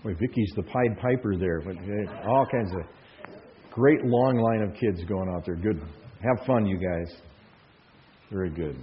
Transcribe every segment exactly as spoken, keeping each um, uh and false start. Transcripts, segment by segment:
Boy, Vicky's the Pied Piper there. But all kinds of great long line of kids going out there. Good. Have fun, you guys. Very good.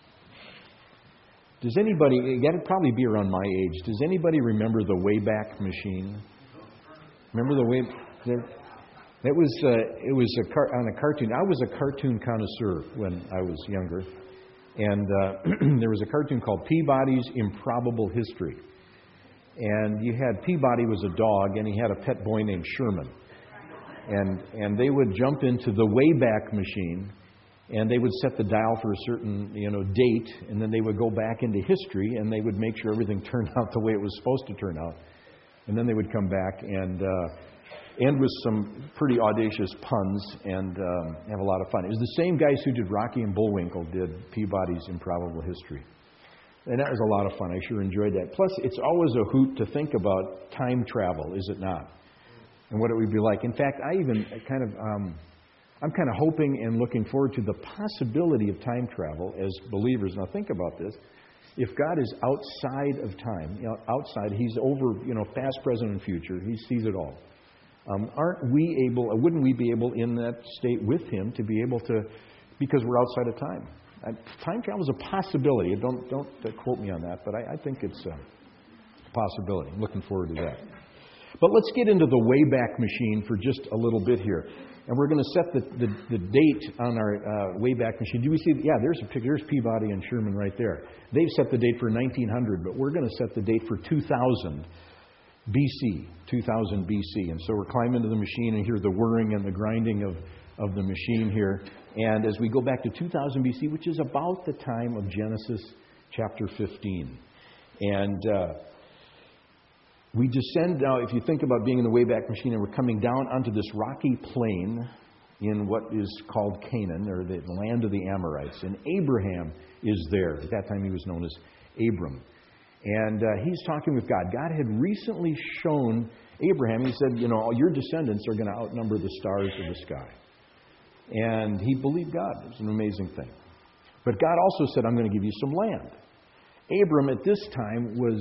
Does anybody, you got to probably be around my age, does anybody remember the Wayback Machine? Remember the way that was uh, it was a car, on a cartoon. I was a cartoon connoisseur when I was younger, and uh, there was a cartoon called Peabody's Improbable History. And you had Peabody was a dog, and he had a pet boy named Sherman, and and they would jump into the Wayback Machine, and they would set the dial for a certain you know date, and then they would go back into history, and they would make sure everything turned out the way it was supposed to turn out. And then they would come back and uh, end with some pretty audacious puns and um, have a lot of fun. It was the same guys who did Rocky and Bullwinkle did Peabody's Improbable History. And that was a lot of fun. I sure enjoyed that. Plus, it's always a hoot to think about time travel, is it not? And what it would be like. In fact, I even kind of, um, I'm kind of hoping and looking forward to the possibility of time travel as believers. Now, think about this. If God is outside of time, you know, outside, He's over, you know, past, present, and future. He sees it all. Um, aren't we able, wouldn't we be able in that state with Him to be able to, because we're outside of time? Uh, time travel is a possibility. Don't don't uh, quote me on that, but I, I think it's a possibility. I'm looking forward to that. But let's get into the Wayback Machine for just a little bit here. And we're going to set the, the, the date on our uh, Wayback Machine. Do we see? Yeah, there's a picture. There's Peabody and Sherman right there. They've set the date for nineteen hundred, but we're going to set the date for two thousand B C, two thousand B C. And so we're climbing into the machine and hear the whirring and the grinding of, of the machine here. And as we go back to two thousand B C, which is about the time of Genesis chapter fifteen. And uh, we descend now, if you think about being in the Wayback Machine, and we're coming down onto this rocky plain in what is called Canaan, or the land of the Amorites. And Abraham is there. At that time he was known as Abram. And uh, he's talking with God. God had recently shown Abraham, he said, you know, all your descendants are going to outnumber the stars of the sky. And he believed God. It was an amazing thing. But God also said, I'm going to give you some land. Abram at this time was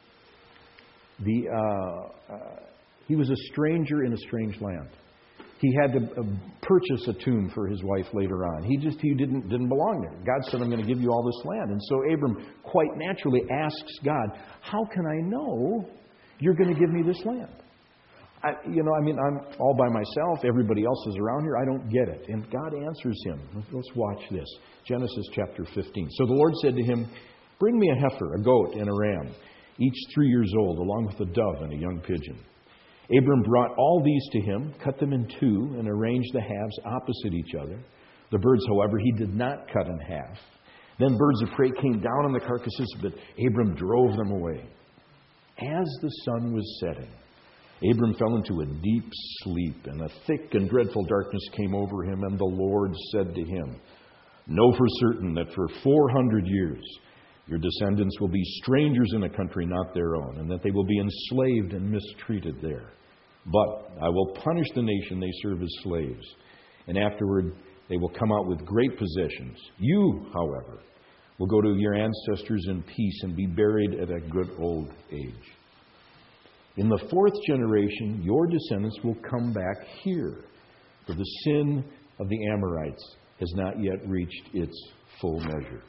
the uh, uh, he was a stranger in a strange land. He had to uh, purchase a tomb for his wife later on. He just he didn't didn't belong there. God said, I'm going to give you all this land. And so Abram quite naturally asks God, how can I know you're going to give me this land? I, you know, I mean, I'm all by myself. Everybody else is around here. I don't get it. And God answers him. Let's watch this. Genesis chapter fifteen. So the Lord said to him, bring me a heifer, a goat, and a ram, each three years old, along with a dove and a young pigeon. Abram brought all these to him, cut them in two, and arranged the halves opposite each other. The birds, however, he did not cut in half. Then birds of prey came down on the carcasses, but Abram drove them away. As the sun was setting, Abram fell into a deep sleep, and a thick and dreadful darkness came over him, and the Lord said to him, know for certain that for four hundred years your descendants will be strangers in a country not their own, and that they will be enslaved and mistreated there. But I will punish the nation they serve as slaves, and afterward they will come out with great possessions. You, however, will go to your ancestors in peace and be buried at a good old age. In the fourth generation, your descendants will come back here, for the sin of the Amorites has not yet reached its full measure.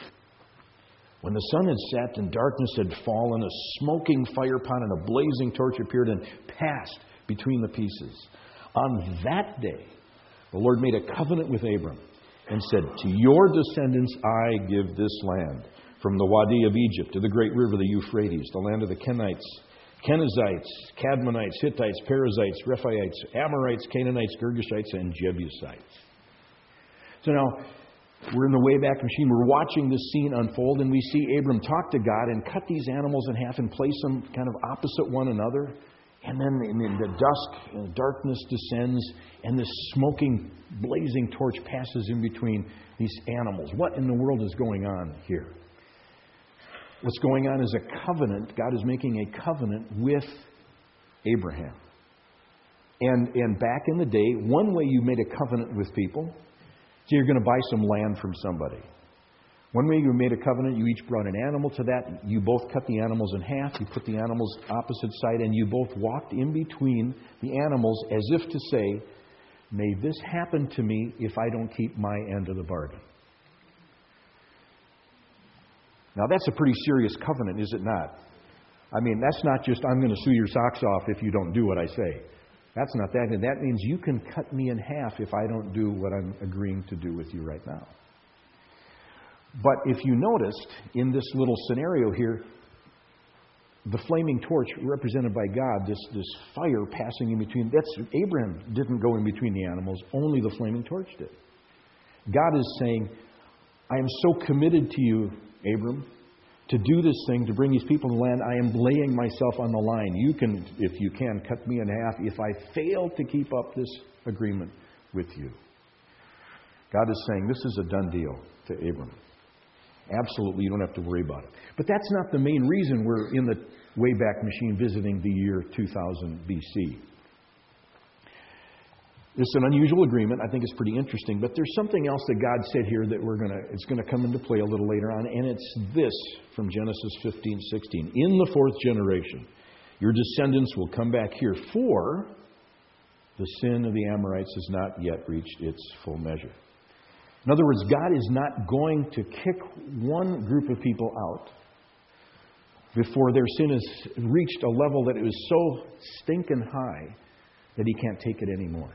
When the sun had set and darkness had fallen, a smoking firepot and a blazing torch appeared and passed between the pieces. On that day, the Lord made a covenant with Abram and said, to your descendants I give this land, from the Wadi of Egypt to the great river, the Euphrates, the land of the Kenites, Kenizzites, Cadmonites, Hittites, Perizzites, Rephaites, Amorites, Canaanites, Girgashites, and Jebusites. So now, we're in the Wayback Machine. We're watching this scene unfold, and we see Abram talk to God and cut these animals in half and place them kind of opposite one another. And then in the dusk, and darkness descends, and this smoking, blazing torch passes in between these animals. What in the world is going on here? What's going on is a covenant. God is making a covenant with Abraham. And, and back in the day, one way you made a covenant with people, so you're going to buy some land from somebody. One way you made a covenant, you each brought an animal to that. You both cut the animals in half. You put the animals opposite side, and you both walked in between the animals as if to say, may this happen to me if I don't keep my end of the bargain. Now, that's a pretty serious covenant, is it not? I mean, that's not just, I'm going to sue your socks off if you don't do what I say. That's not that. And that means you can cut me in half if I don't do what I'm agreeing to do with you right now. But if you noticed in this little scenario here, the flaming torch represented by God, this, this fire passing in between, that's Abraham didn't go in between the animals, only the flaming torch did. God is saying, I am so committed to you, Abram, to do this thing, to bring these people to the land. I am laying myself on the line. You can, if you can, cut me in half if I fail to keep up this agreement with you. God is saying, this is a done deal to Abram. Absolutely, you don't have to worry about it. But that's not the main reason we're in the Wayback Machine visiting the year two thousand B C. It's an unusual agreement. I think it's pretty interesting. But there's something else that God said here that we're gonna it's going to come into play a little later on. And it's this from Genesis fifteen sixteen. In the fourth generation, your descendants will come back here, for the sin of the Amorites has not yet reached its full measure. In other words, God is not going to kick one group of people out before their sin has reached a level that it was so stinking high that He can't take it anymore.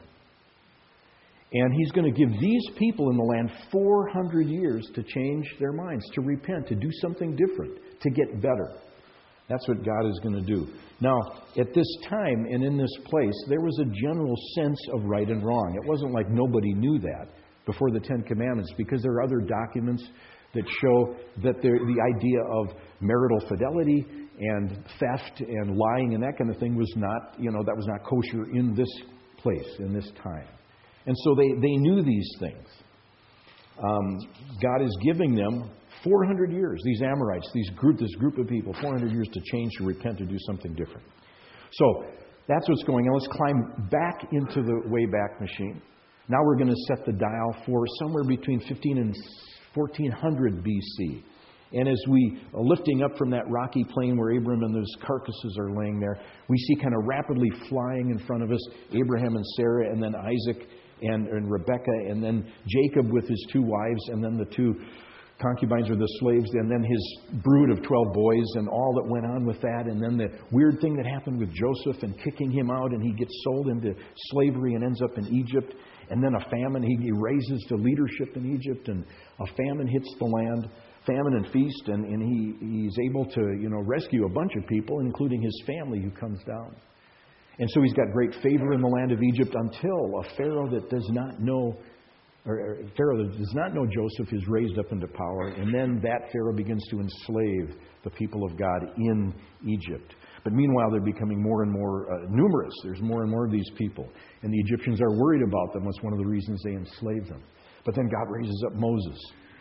And He's going to give these people in the land four hundred years to change their minds, to repent, to do something different, to get better. That's what God is going to do. Now, at this time and in this place, there was a general sense of right and wrong. It wasn't like nobody knew that before the Ten Commandments, because there are other documents that show that there, the idea of marital fidelity and theft and lying and that kind of thing was not, you know, that was not kosher in this place, in this time. And so they, they knew these things. Um, God is giving them four hundred years, these Amorites, these group, this group of people, four hundred years to change, to repent, to do something different. So that's what's going on. Let's climb back into the Wayback Machine. Now we're going to set the dial for somewhere between fifteen and fourteen hundred B C. And as we are lifting up from that rocky plain where Abraham and those carcasses are laying there, we see kind of rapidly flying in front of us Abraham and Sarah, and then Isaac and, and Rebekah, and then Jacob with his two wives, and then the two concubines or the slaves, and then his brood of twelve boys, and all that went on with that, and then the weird thing that happened with Joseph and kicking him out, and he gets sold into slavery and ends up in Egypt. And then a famine, he, he raises to leadership in Egypt, and a famine hits the land, famine and feast, and, and he, he's able to, you know, rescue a bunch of people, including his family who comes down. And so he's got great favor in the land of Egypt until a Pharaoh that does not know, or, or Pharaoh that does not know Joseph is raised up into power, and then that Pharaoh begins to enslave the people of God in Egypt. But meanwhile, they're becoming more and more uh, numerous. There's more and more of these people. And the Egyptians are worried about them. That's one of the reasons they enslave them. But then God raises up Moses.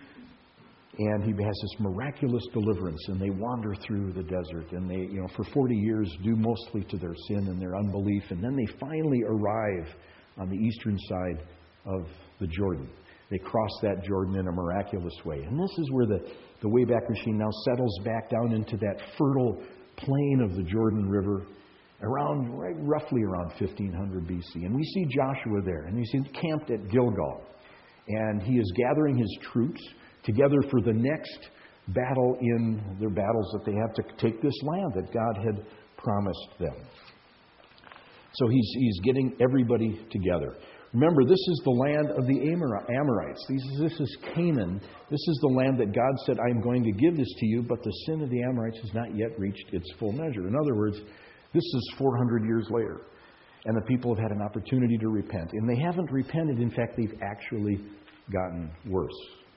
And he has this miraculous deliverance. And they wander through the desert. And they, you know, for forty years, due mostly to their sin and their unbelief. And then they finally arrive on the eastern side of the Jordan. They cross that Jordan in a miraculous way. And this is where the, the Wayback Machine now settles back down into that fertile plain of the Jordan River, around right, roughly around fifteen hundred B C. And we see Joshua there, and he's encamped at Gilgal. And he is gathering his troops together for the next battle in their battles that they have to take this land that God had promised them. So he's, he's getting everybody together. Remember, this is the land of the Amorites. This is, this is Canaan. This is the land that God said, I'm going to give this to you, but the sin of the Amorites has not yet reached its full measure. In other words, this is four hundred years later, and the people have had an opportunity to repent. And they haven't repented. In fact, they've actually gotten worse.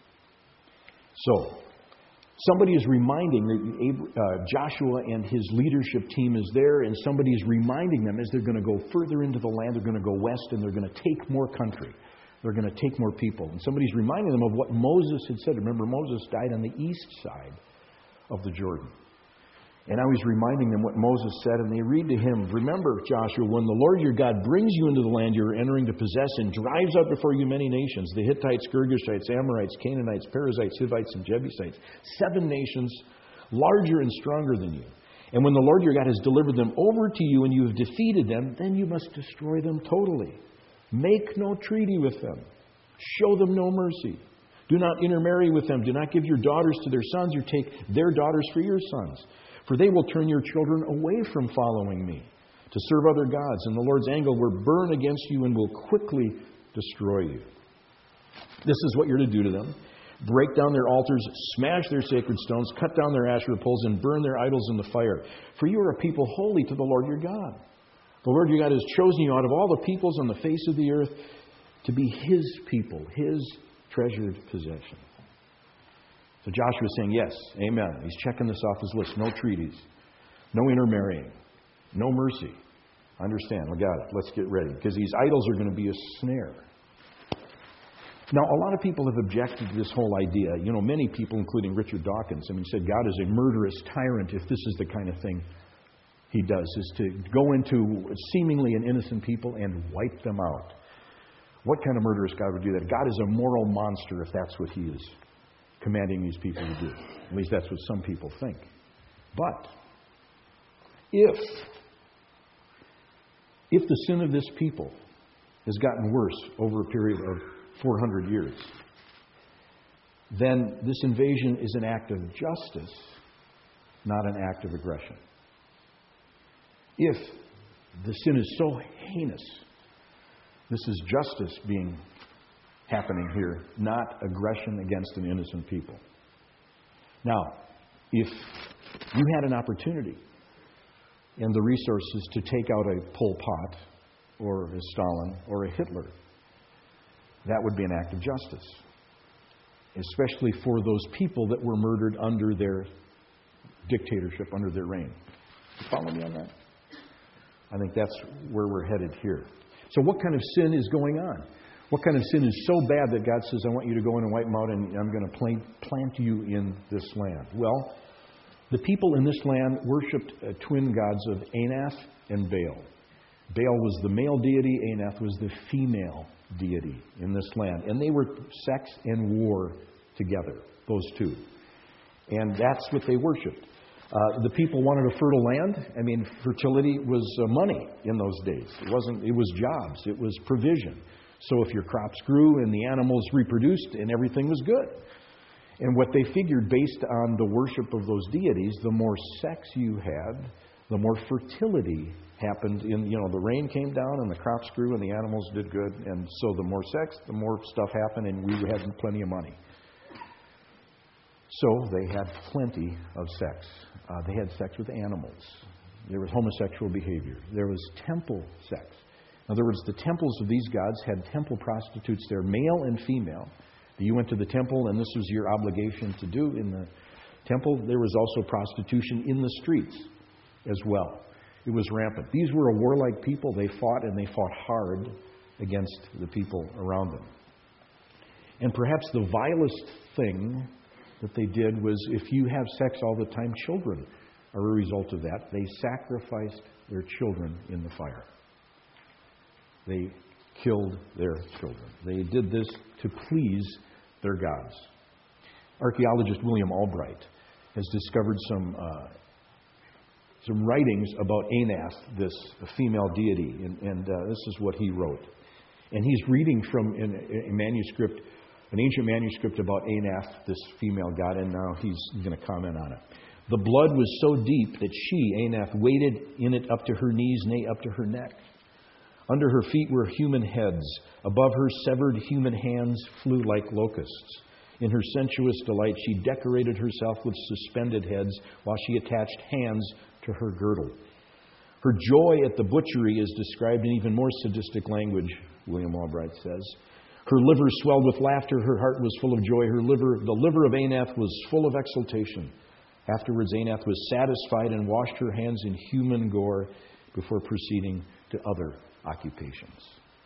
So, somebody is reminding, uh, Joshua and his leadership team is there, and somebody is reminding them as they're going to go further into the land, they're going to go west, and they're going to take more country. They're going to take more people. And somebody's reminding them of what Moses had said. Remember, Moses died on the east side of the Jordan. And I was reminding them what Moses said, and they read to him, remember, Joshua, when the Lord your God brings you into the land you are entering to possess and drives out before you many nations, the Hittites, Girgashites, Amorites, Canaanites, Perizzites, Hivites, and Jebusites, seven nations larger and stronger than you. And when the Lord your God has delivered them over to you and you have defeated them, then you must destroy them totally. Make no treaty with them. Show them no mercy. Do not intermarry with them. Do not give your daughters to their sons or take their daughters for your sons. For they will turn your children away from following me to serve other gods, and the Lord's anger will burn against you and will quickly destroy you. This is what you're to do to them. Break down their altars, smash their sacred stones, cut down their Asherah poles, and burn their idols in the fire. For you are a people holy to the Lord your God. The Lord your God has chosen you out of all the peoples on the face of the earth to be His people, His treasured possession. So Joshua is saying, yes, amen. He's checking this off his list. No treaties. No intermarrying. No mercy. Understand. We got it. Let's get ready. Because these idols are going to be a snare. Now, a lot of people have objected to this whole idea. You know, many people, including Richard Dawkins, I mean, said God is a murderous tyrant if this is the kind of thing He does, is to go into seemingly an innocent people and wipe them out. What kind of murderous God would do that? God is a moral monster if that's what He is commanding these people to do. At least that's what some people think. But if if the sin of this people has gotten worse over a period of four hundred years, then this invasion is an act of justice, not an act of aggression. If the sin is so heinous, this is justice being happening here, not aggression against an innocent people. Now, if you had an opportunity and the resources to take out a Pol Pot or a Stalin or a Hitler, that would be an act of justice, especially for those people that were murdered under their dictatorship, under their reign. You follow me on that? I think that's where we're headed here. So what kind of sin is going on? What kind of sin is so bad that God says, I want you to go in and wipe them out, and I'm going to plant, plant you in this land? Well, the people in this land worshipped uh, twin gods of Anath and Baal. Baal was the male deity, Anath was the female deity in this land. And they were sex and war together, those two. And that's what they worshipped. Uh, the people wanted a fertile land. I mean, fertility was uh, money in those days. It wasn't. It was jobs. It was provision. So if your crops grew and the animals reproduced and everything was good. And what they figured, based on the worship of those deities, the more sex you had, the more fertility happened. In you know, the rain came down and the crops grew and the animals did good. And so the more sex, the more stuff happened, and we had plenty of money. So they had plenty of sex. Uh, they had sex with animals. There was homosexual behavior. There was temple sex. In other words, the temples of these gods had temple prostitutes there, male and female. You went to the temple, and this was your obligation to do in the temple. There was also prostitution in the streets as well. It was rampant. These were a warlike people. They fought, and they fought hard against the people around them. And perhaps the vilest thing that they did was, if you have sex all the time, children are a result of that. They sacrificed their children in the fire. They killed their children. They did this to please their gods. Archaeologist William Albright has discovered some uh, some writings about Anath, this female deity, and, and uh, this is what he wrote. And he's reading from an, a manuscript, an ancient manuscript about Anath, this female god, and now he's going to comment on it. The blood was so deep that she, Anath, waded in it up to her knees, nay, up to her neck. Under her feet were human heads. Above her, severed human hands flew like locusts. In her sensuous delight, she decorated herself with suspended heads while she attached hands to her girdle. Her joy at the butchery is described in even more sadistic language, William Albright says. Her liver swelled with laughter. Her heart was full of joy. Her liver, the liver of Anath was full of exultation. Afterwards, Anath was satisfied and washed her hands in human gore before proceeding to other occupations.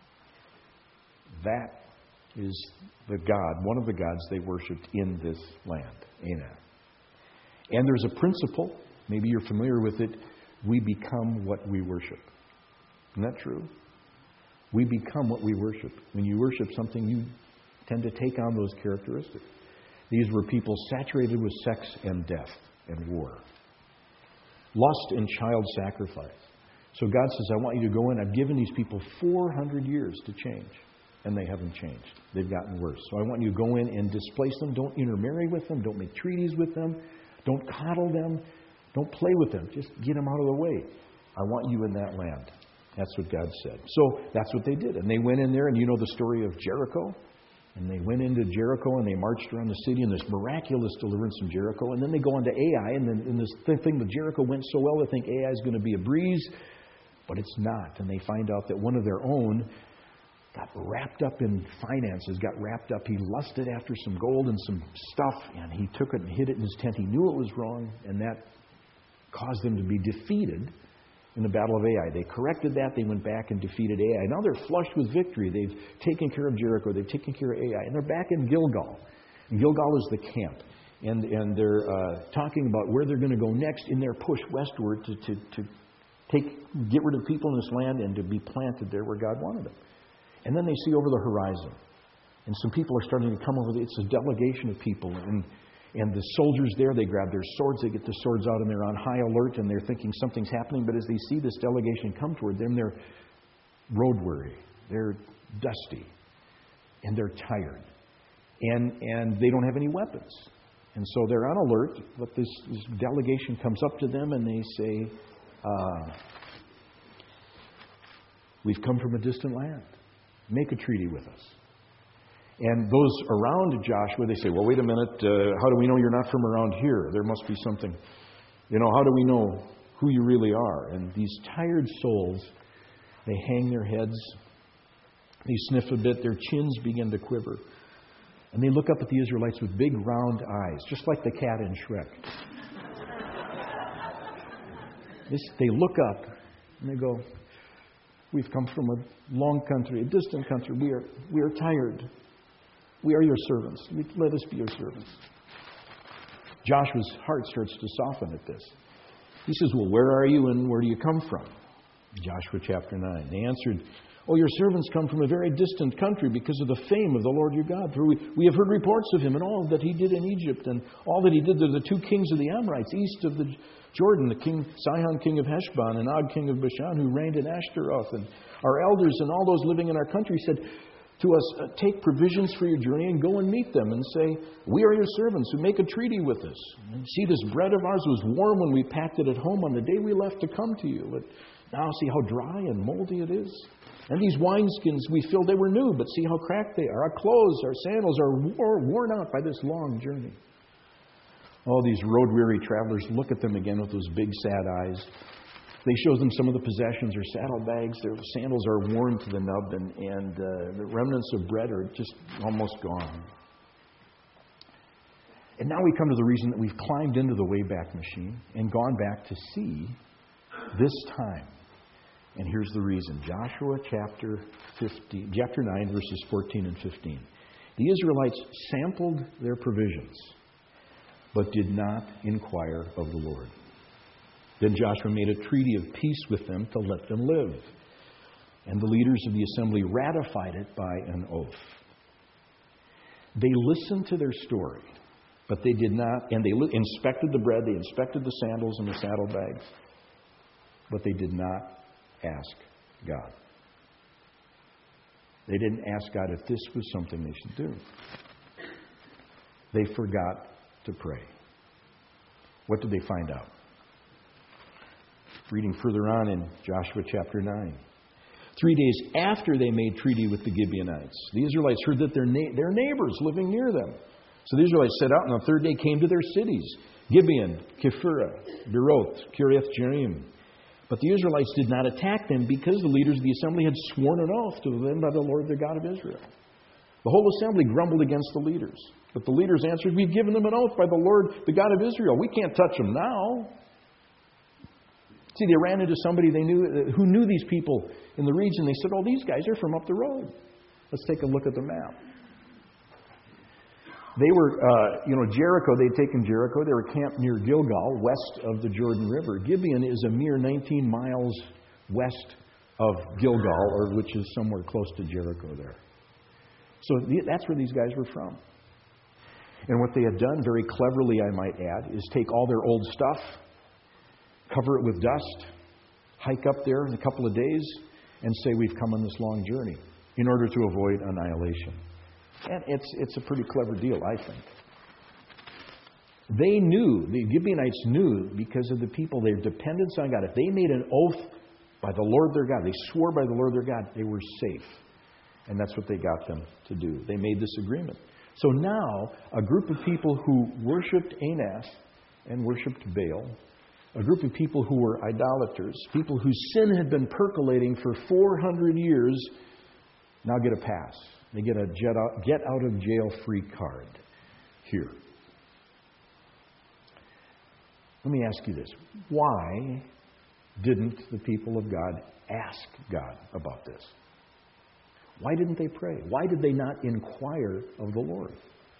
That is the god, one of the gods they worshipped in this land, Anath. And there's a principle maybe you're familiar with it, we become what we worship. Isn't that true? We become what we worship. When you worship something, you tend to take on those characteristics. These were people saturated with sex and death and war. Lust and child sacrifice. So God says, I want you to go in. I've given these people four hundred years to change. And they haven't changed. They've gotten worse. So I want you to go in and displace them. Don't intermarry with them. Don't make treaties with them. Don't coddle them. Don't play with them. Just get them out of the way. I want you in that land. That's what God said. So that's what they did. And they went in there, and you know the story of Jericho? And they went into Jericho, and they marched around the city, and there's miraculous deliverance from Jericho. And then they go on to Ai, and then and this thing with Jericho went so well, they think Ai is going to be a breeze. But it's not. And they find out that one of their own got wrapped up in finances, got wrapped up. He lusted after some gold and some stuff, and he took it and hid it in his tent. He knew it was wrong, and that caused them to be defeated in the Battle of Ai. They corrected that. They went back and defeated Ai. Now they're flushed with victory. They've taken care of Jericho. They've taken care of Ai. And they're back in Gilgal. And Gilgal is the camp. And, and they're uh, talking about where they're going to go next in their push westward to, to, to take, get rid of people in this land and to be planted there where God wanted them. And then they see over the horizon. And some people are starting to come over. It's a delegation of people. And And the soldiers there, they grab their swords, they get the swords out, and they're on high alert, and they're thinking something's happening. But as they see this delegation come toward them, they're road weary, they're dusty, and they're tired. And and they don't have any weapons. And so they're on alert, but this, this delegation comes up to them, and they say, uh, we've come from a distant land. Make a treaty with us. And those around Joshua, they say, well, wait a minute, uh, how do we know you're not from around here? There must be something. You know, how do we know who you really are? And these tired souls, they hang their heads, they sniff a bit, their chins begin to quiver. And they look up at the Israelites with big round eyes, just like the cat in Shrek. This, they look up and they go, we've come from a long country, a distant country. We are, we are tired. We are your servants. Let us be your servants. Joshua's heart starts to soften at this. He says, well, where are you and where do you come from? Joshua chapter nine. They answered, oh, your servants come from a very distant country because of the fame of the Lord your God. For we, we have heard reports of him and all that he did in Egypt and all that he did to the two kings of the Amorites east of the Jordan, the king Sihon, king of Heshbon, and Og, king of Bashan, who reigned in Ashtaroth. And our elders and all those living in our country said to us, uh, take provisions for your journey and go and meet them and say, we are your servants who make a treaty with us. And see, this bread of ours was warm when we packed it at home on the day we left to come to you. But now see how dry and moldy it is. And these wineskins we filled, they were new, but see how cracked they are. Our clothes, our sandals are wore, worn out by this long journey. All these road-weary travelers look at them again with those big, sad eyes. They show them some of the possessions, their saddlebags, their sandals are worn to the nub, and, and uh, the remnants of bread are just almost gone. And now we come to the reason that we've climbed into the Wayback Machine and gone back to see this time. And here's the reason. Joshua chapter fifteen, chapter nine, verses fourteen and fifteen. The Israelites sampled their provisions, but did not inquire of the Lord. Then Joshua made a treaty of peace with them to let them live. And the leaders of the assembly ratified it by an oath. They listened to their story, but they did not, and they inspected the bread, they inspected the sandals and the saddlebags, but they did not ask God. They didn't ask God if this was something they should do. They forgot to pray. What did they find out? Reading further on in Joshua chapter nine. Three days after they made treaty with the Gibeonites, the Israelites heard that their, na- their neighbors living near them. So the Israelites set out, and on the third day came to their cities, Gibeon, Kephirah, Beroth, Kiriath Jearim. But the Israelites did not attack them because the leaders of the assembly had sworn an oath to them by the Lord, the God of Israel. The whole assembly grumbled against the leaders. But the leaders answered, we've given them an oath by the Lord, the God of Israel. We can't touch them now. See, they ran into somebody they knew who knew these people in the region. They said, oh, these guys are from up the road. Let's take a look at the map. They were, uh, you know, Jericho, they'd taken Jericho. They were camped near Gilgal, west of the Jordan River. Gibeon is a mere nineteen miles west of Gilgal, or which is somewhere close to Jericho there. So the, that's where these guys were from. And what they had done, very cleverly I might add, is take all their old stuff, cover it with dust, hike up there in a couple of days, and say we've come on this long journey in order to avoid annihilation. And it's it's a pretty clever deal, I think. They knew, the Gibeonites knew, because of the people, their dependence on God. If they made an oath by the Lord their God, they swore by the Lord their God, they were safe. And that's what they got them to do. They made this agreement. So now, a group of people who worshipped Anath and worshipped Baal, a group of people who were idolaters, people whose sin had been percolating for four hundred years, now get a pass. They get a get out of jail free card here. Let me ask you this. Why didn't the people of God ask God about this? Why didn't they pray? Why did they not inquire of the Lord?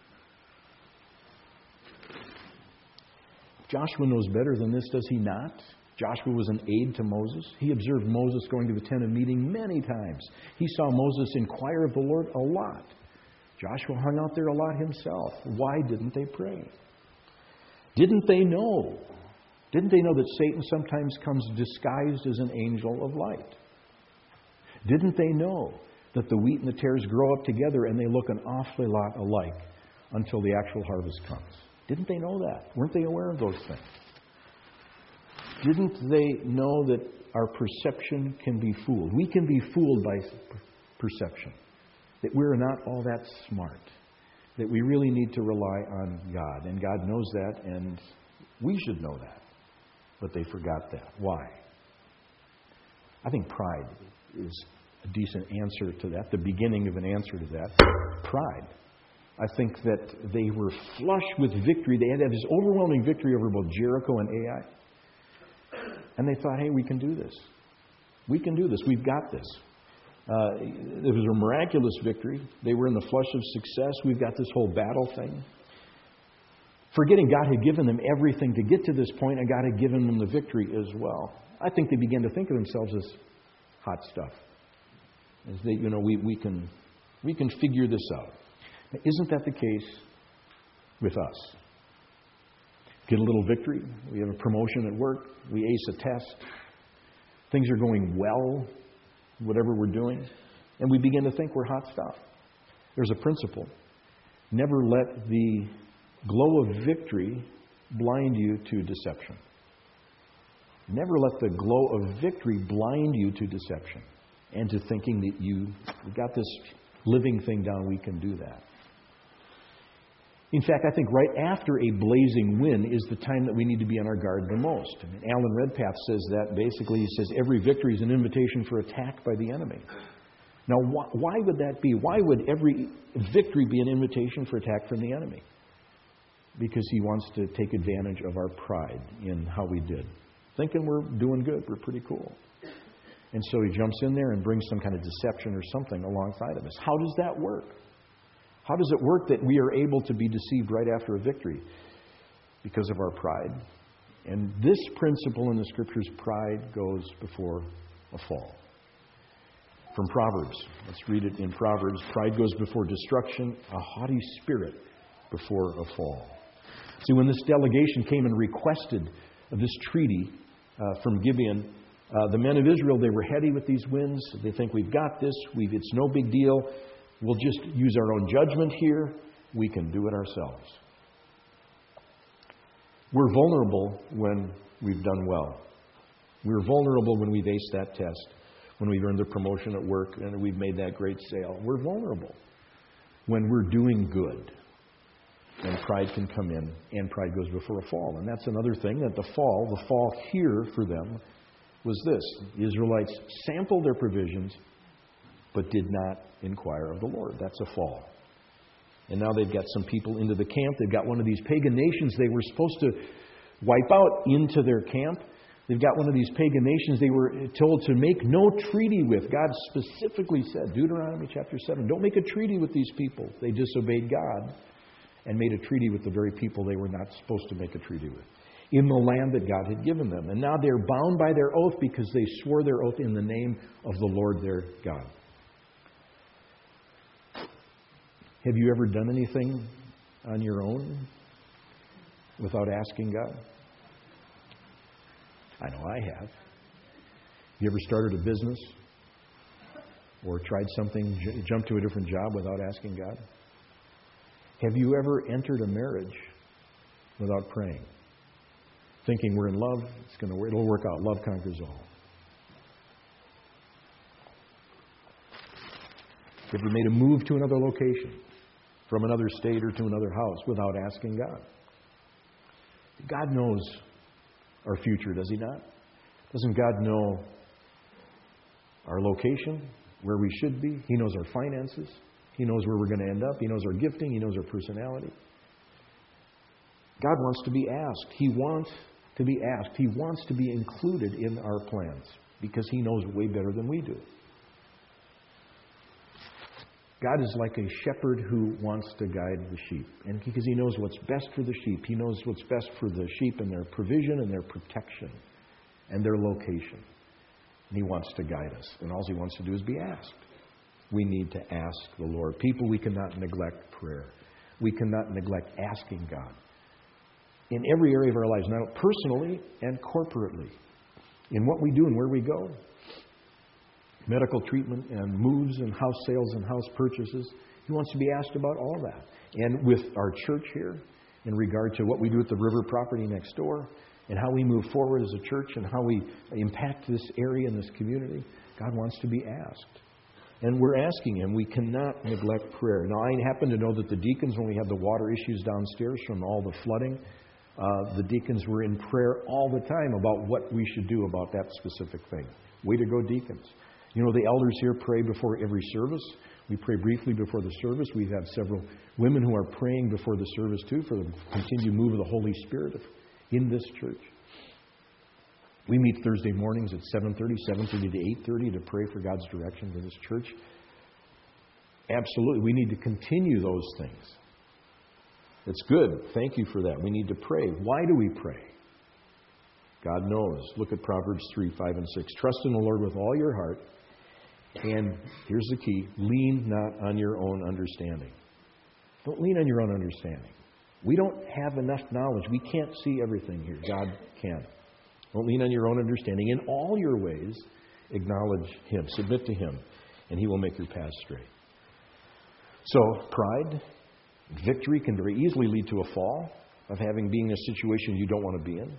Joshua knows better than this, does he not? Joshua was an aide to Moses. He observed Moses going to the tent of meeting many times. He saw Moses inquire of the Lord a lot. Joshua hung out there a lot himself. Why didn't they pray? Didn't they know? Didn't they know that Satan sometimes comes disguised as an angel of light? Didn't they know that the wheat and the tares grow up together and they look an awfully lot alike until the actual harvest comes? Didn't they know that? Weren't they aware of those things? Didn't they know that our perception can be fooled? We can be fooled by perception. That we're not all that smart. That we really need to rely on God. And God knows that, and we should know that. But they forgot that. Why? I think pride is a decent answer to that, the beginning of an answer to that. Pride. I think that they were flush with victory. They had this overwhelming victory over both Jericho and Ai. And they thought, hey, we can do this. We can do this. We've got this. Uh, it was a miraculous victory. They were in the flush of success. We've got this whole battle thing. Forgetting God had given them everything to get to this point, and God had given them the victory as well. I think they began to think of themselves as hot stuff. As they, you know, we, we can we can figure this out. Now, isn't that the case with us? Get a little victory. We have a promotion at work. We ace a test. Things are going well, whatever we're doing. And we begin to think we're hot stuff. There's a principle. Never let the glow of victory blind you to deception. Never let the glow of victory blind you to deception and to thinking that you, you've got this living thing down, we can do that. In fact, I think right after a blazing win is the time that we need to be on our guard the most. I mean, Alan Redpath says that basically. He says every victory is an invitation for attack by the enemy. Now, wh- why would that be? Why would every victory be an invitation for attack from the enemy? Because he wants to take advantage of our pride in how we did. Thinking we're doing good, we're pretty cool. And so he jumps in there and brings some kind of deception or something alongside of us. How does that work? How does it work that we are able to be deceived right after a victory? Because of our pride. And this principle in the Scriptures, pride goes before a fall. From Proverbs. Let's read it in Proverbs. Pride goes before destruction, a haughty spirit before a fall. See, when this delegation came and requested this treaty uh, from Gibeon, uh, the men of Israel, they were heady with these wins. They think, we've got this. We've, it's no big deal. We'll just use our own judgment here. We can do it ourselves. We're vulnerable when we've done well. We're vulnerable when we've aced that test, when we've earned the promotion at work and we've made that great sale. We're vulnerable when we're doing good. And pride can come in, and pride goes before a fall. And that's another thing, that the fall, the fall here for them was this. The Israelites sampled their provisions, but did not inquire of the Lord. That's a fall. And now they've got some people into the camp. They've got one of these pagan nations they were supposed to wipe out into their camp. They've got one of these pagan nations they were told to make no treaty with. God specifically said, Deuteronomy chapter seven, don't make a treaty with these people. They disobeyed God. and made a treaty with the very people they were not supposed to make a treaty with in the land that God had given them. And now they're bound by their oath because they swore their oath in the name of the Lord their God. Have you ever done anything on your own without asking God? I know I have. Have you ever started a business or tried something, j- jumped to a different job without asking God? Have you ever entered a marriage without praying? Thinking we're in love, it's going to it'll work out. Love conquers all. Have you ever made a move to another location, from another state or to another house, without asking God? God knows our future, does He not? Doesn't God know our location, where we should be? He knows our finances. He knows where we're going to end up. He knows our gifting. He knows our personality. God wants to be asked. He wants to be asked. He wants to be included in our plans because He knows way better than we do. God is like a shepherd who wants to guide the sheep. And because He knows what's best for the sheep, He knows what's best for the sheep and their provision and their protection and their location. And He wants to guide us. And all He wants to do is be asked. We need to ask the Lord. People, we cannot neglect prayer. We cannot neglect asking God in every area of our lives, not personally and corporately, in what we do and where we go. Medical treatment and moves and house sales and house purchases. He wants to be asked about all that. And with our church here, in regard to what we do at the river property next door, and how we move forward as a church and how we impact this area and this community, God wants to be asked. And we're asking Him. We cannot neglect prayer. Now, I happen to know that the deacons, when we had the water issues downstairs from all the flooding, uh, the deacons were in prayer all the time about what we should do about that specific thing. Way to go, deacons. You know, the elders here pray before every service. We pray briefly before the service. We have several women who are praying before the service, too, for the continued move of the Holy Spirit in this church. We meet Thursday mornings at seven thirty, seven thirty to eight thirty to pray for God's direction for this church. Absolutely. We need to continue those things. It's good. Thank you for that. We need to pray. Why do we pray? God knows. Look at Proverbs three, five, and six. Trust in the Lord with all your heart. And here's the key. Lean not on your own understanding. Don't lean on your own understanding. We don't have enough knowledge. We can't see everything here. God can. Don't lean on your own understanding. In all your ways, acknowledge Him. Submit to Him, and He will make your path straight. So, pride, victory can very easily lead to a fall of having being in a situation you don't want to be in.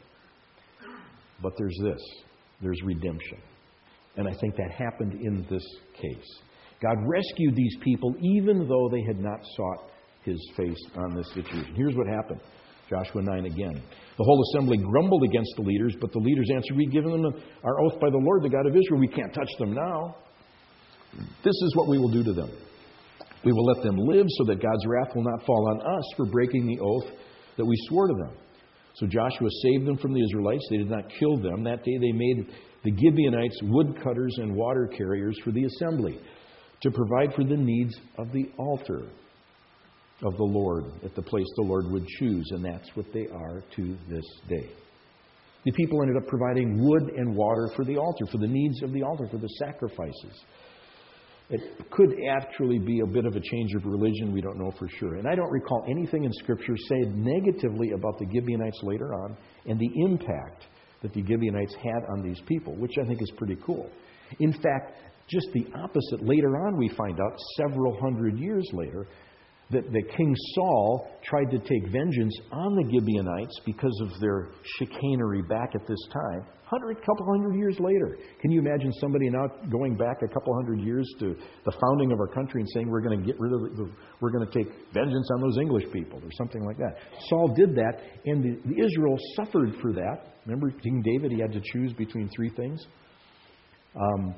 But there's this. There's redemption. And I think that happened in this case. God rescued these people even though they had not sought His face on this situation. Here's what happened. Joshua nine again. The whole assembly grumbled against the leaders, but the leaders answered, "We've given them our oath by the Lord, the God of Israel. We can't touch them now. This is what we will do to them. We will let them live so that God's wrath will not fall on us for breaking the oath that we swore to them." So Joshua saved them from the Israelites. They did not kill them. That day they made the Gibeonites woodcutters and water carriers for the assembly to provide for the needs of the altar of the Lord at the place the Lord would choose. And that's what they are to this day. The people ended up providing wood and water for the altar, for the needs of the altar, for the sacrifices. It could actually be a bit of a change of religion. We don't know for sure. And I don't recall anything in Scripture said negatively about the Gibeonites later on and the impact that the Gibeonites had on these people, which I think is pretty cool. In fact, just the opposite. Later on, we find out, several hundred years later, that, that King Saul tried to take vengeance on the Gibeonites because of their chicanery back at this time. Hundred, couple hundred years later. Can you imagine somebody now going back a couple hundred years to the founding of our country and saying we're going to get rid of the, we're going to take vengeance on those English people or something like that? Saul did that, and the, the Israel suffered for that. Remember King David, he had to choose between three things. Um,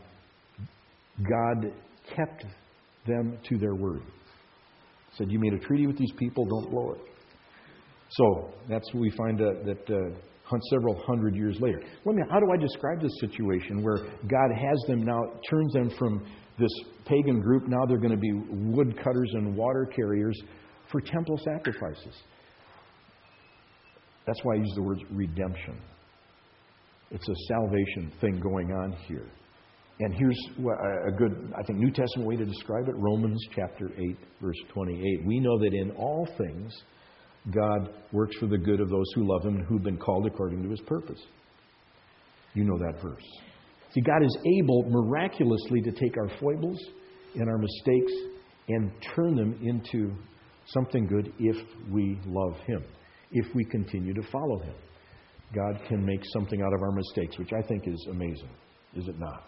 God kept them to their word. Said, you made a treaty with these people, don't blow it. So that's what we find uh, that uh, several hundred years later. Let me, how do I describe this situation where God has them now, turns them from this pagan group, now they're going to be woodcutters and water carriers for temple sacrifices. That's why I use the word redemption. It's a salvation thing going on here. And here's a good, I think, New Testament way to describe it. Romans chapter eight, verse twenty-eight. We know that in all things, God works for the good of those who love Him and who've been called according to His purpose. You know that verse. See, God is able miraculously to take our foibles and our mistakes and turn them into something good if we love Him, if we continue to follow Him. God can make something out of our mistakes, which I think is amazing, is it not?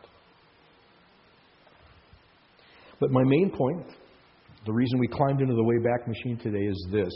But my main point, the reason we climbed into the Wayback Machine today is this.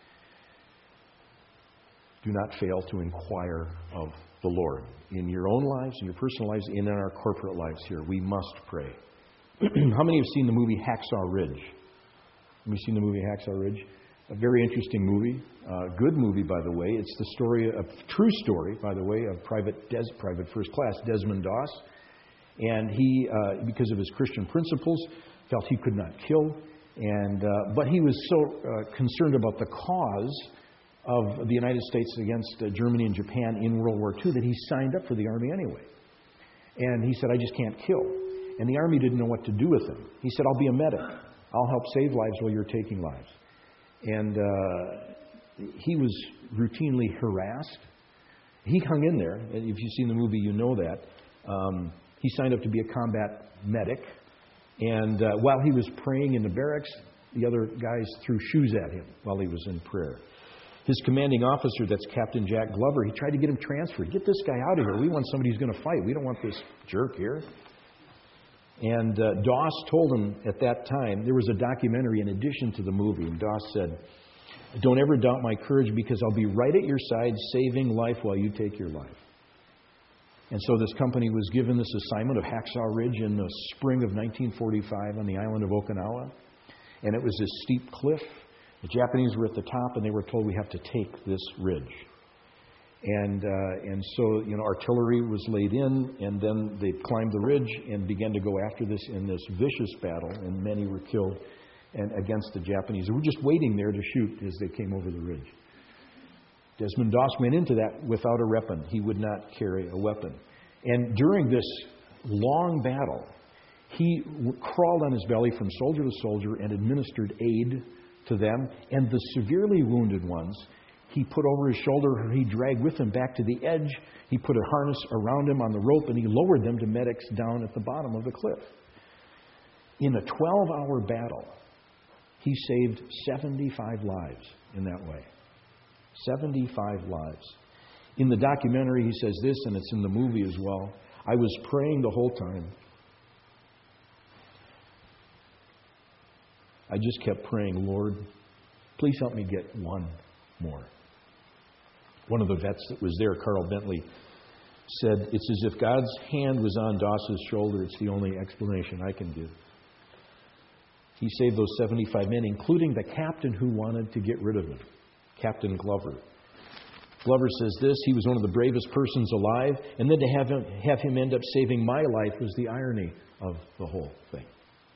Do not fail to inquire of the Lord in your own lives, in your personal lives, and in our corporate lives here. We must pray. How many have seen the movie Hacksaw Ridge? Have you seen the movie Hacksaw Ridge? A very interesting movie. Uh, good movie, by the way. It's the story, a true story, by the way, of Private Des, Private First Class Desmond Doss. And he, uh, because of his Christian principles, felt he could not kill. And uh, but he was so uh, concerned about the cause of the United States against uh, Germany and Japan in World War Two that he signed up for the Army anyway. And he said, I just can't kill. And the Army didn't know what to do with him. He said, I'll be a medic. I'll help save lives while you're taking lives. And uh, he was routinely harassed. He hung in there. If you've seen the movie, you know that. Um, he signed up to be a combat medic. And uh, while he was praying in the barracks, the other guys threw shoes at him while he was in prayer. His commanding officer, that's Captain Jack Glover, he tried to get him transferred. Get this guy out of here. We want somebody who's going to fight. We don't want this jerk here. And uh, Doss told him at that time, there was a documentary in addition to the movie, and Doss said, don't ever doubt my courage because I'll be right at your side saving life while you take your life. And so this company was given this assignment of Hacksaw Ridge in the spring of nineteen forty-five on the island of Okinawa. And it was this steep cliff. The Japanese were at the top, and they were told, we have to take this ridge. And uh, and so, you know, artillery was laid in, and then they climbed the ridge and began to go after this in this vicious battle, and many were killed and against the Japanese. They were just waiting there to shoot as they came over the ridge. Desmond Doss went into that without a weapon. He would not carry a weapon. And during this long battle, he crawled on his belly from soldier to soldier and administered aid to them. And the severely wounded ones, he put over his shoulder, or he dragged with him back to the edge. He put a harness around him on the rope, and he lowered them to medics down at the bottom of the cliff. In a twelve-hour battle, he saved seventy-five lives in that way. seventy-five lives. In the documentary, he says this, and it's in the movie as well. I was praying the whole time. I just kept praying, Lord, please help me get one more. One of the vets that was there, Carl Bentley, said, it's as if God's hand was on Doss's shoulder. It's the only explanation I can give. He saved those seventy-five men, including the captain who wanted to get rid of him, Captain Glover. Glover says this, he was one of the bravest persons alive, and then to have him, have him end up saving my life was the irony of the whole thing.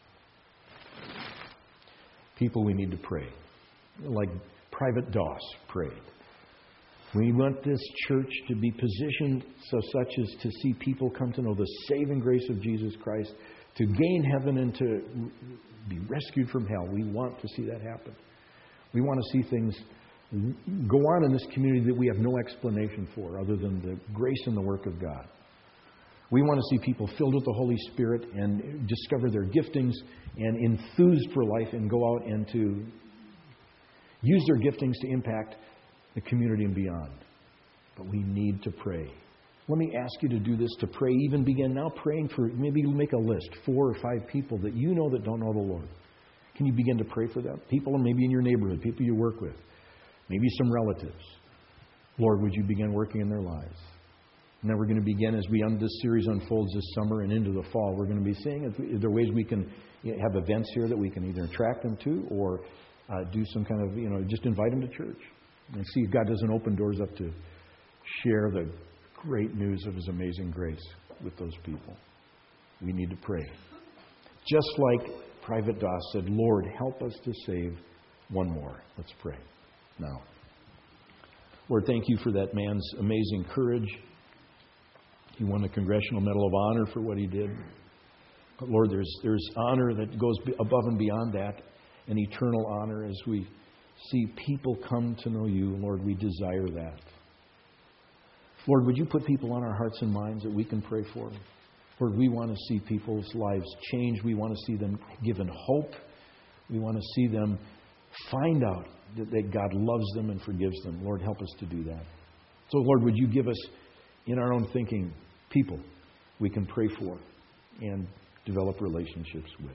People, we need to pray. Like Private Doss prayed. We want this church to be positioned so such as to see people come to know the saving grace of Jesus Christ, to gain heaven and to be rescued from hell. We want to see that happen. We want to see things go on in this community that we have no explanation for other than the grace and the work of God. We want to see people filled with the Holy Spirit and discover their giftings and enthused for life and go out and to use their giftings to impact the community and beyond. But we need to pray. Let me ask you to do this, to pray. Even begin now praying for, maybe make a list, four or five people that you know that don't know the Lord. Can you begin to pray for them? People maybe in your neighborhood, people you work with, maybe some relatives. Lord, would you begin working in their lives? And then we're going to begin, as we this series unfolds this summer and into the fall, we're going to be seeing if, we, if there are ways we can have events here that we can either attract them to or uh, do some kind of, you know, just invite them to church. And see if God doesn't open doors up to share the great news of His amazing grace with those people. We need to pray. Just like Private Doss said, Lord, help us to save one more. Let's pray now. Lord, thank you for that man's amazing courage. He won the Congressional Medal of Honor for what he did. But Lord, there's, there's honor that goes above and beyond that, an eternal honor as we see people come to know you. Lord, we desire that. Lord, would you put people on our hearts and minds that we can pray for? Lord, we want to see people's lives change. We want to see them given hope. We want to see them find out that, that God loves them and forgives them. Lord, help us to do that. So, Lord, would you give us, in our own thinking, people we can pray for and develop relationships with.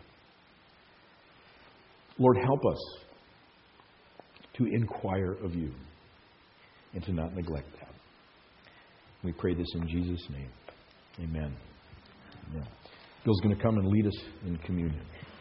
Lord, help us to inquire of you and to not neglect that. We pray this in Jesus' name. Amen. Amen. Bill's going to come and lead us in communion.